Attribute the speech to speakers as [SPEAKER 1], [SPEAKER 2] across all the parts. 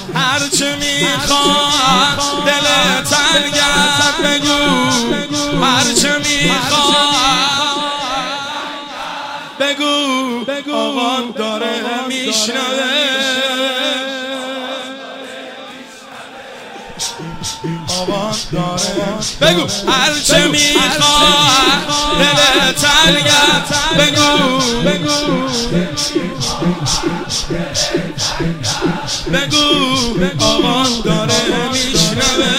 [SPEAKER 1] هرچه میخواد دلت تنگت بگو، هرچه میخواد بگو، آقام داره میشنوه، آقام داره بگو، هرچه میخواد دلت تنگت بگو، آقام داره میشنوه.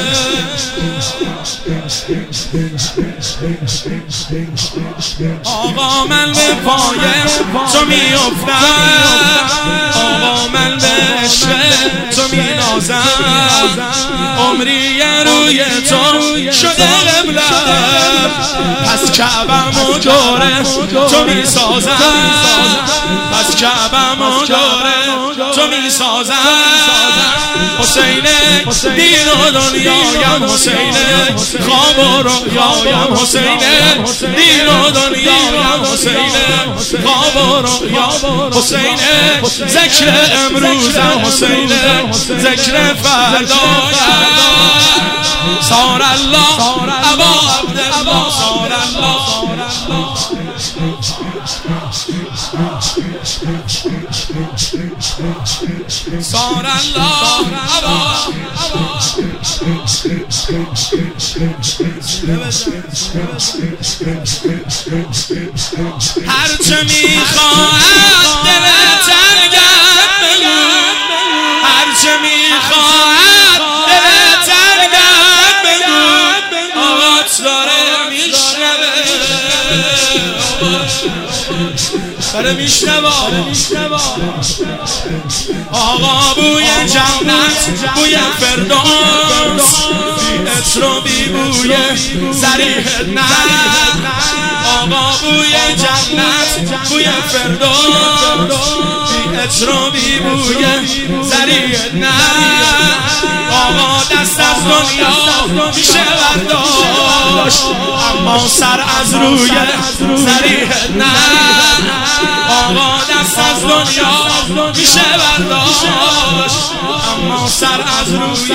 [SPEAKER 1] آقا من به پای تو میافتم، آقا من به عشق تو مینازم، عمری روی تو شده قبلم، پس کعبه‌مو دوره تو میسازم، پس کعبه‌مو دوره تو میسازم. حسینه دین و دنیایم، حسینه خواب و رویایم، حسینه دین و دنیایم، حسینه خواب و رویایم، حسینه ذکر امروزم، حسینه ذکر فردایم. صار الله ابا عبدالله، صار الله، صار الله ابا. هرچه میخواهد دلت تنگت بگو، هرچه میخواهد دلت تنگت بگو، آقات داره میشنوه، داره میشنوه. آقا بوی جنت، بوی فردوس، بی عطر و بی بوی ذریح نه. آقا بوی جنت، بوی فردوس، بی عطر و بی بوی ذریح نه. آقا دست از دنیا میشه برداشت، اما سر از روی ذریح نه. آقا دست از دنیا میشه برداشت، اما سر از روی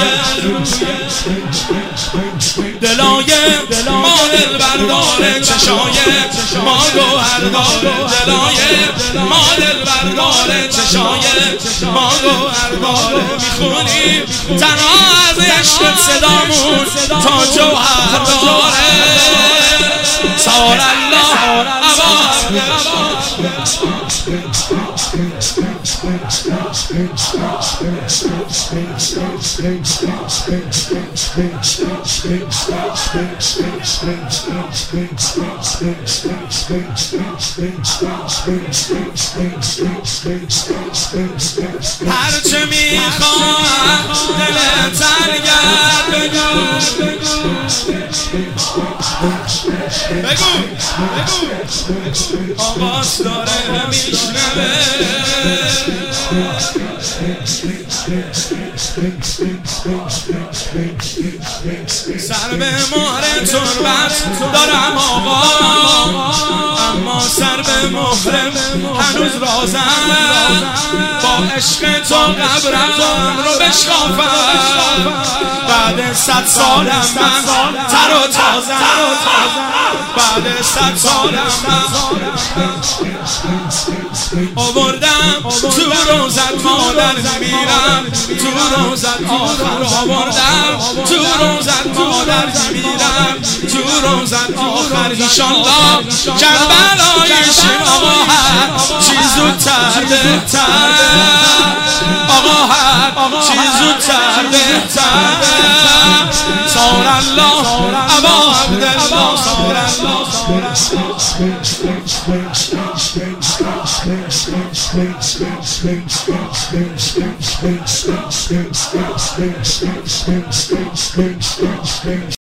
[SPEAKER 1] دلای ما دل برداره، چشای ما گوهر داره، دلای ما دل برداره، چشای ما گوهر داره. میخونیم تنها از عشق صدامون تا جوهر داره. صار الله ابا. هرچه میخواد دلت تنگت بگو، آواز داره میشنوه. سر به مهر تربت دارم آقا، اما سر به مهرم هنوز رازم. با عشق تو قبرم رو بشکافم، بعد 100 سالم من تر و تازم، بعد 100 سالم من آوردم تو روزت مادر میمیرم، تو روزت آخر آوردم، تو روزت مادر میمیرم، تو روزت آخر انشالله کربلای شیم. آقا هر چیز زودتر بهتر، آقا هر چیز زودتر بهتر. صار الله ابا عبدالله، صار الله.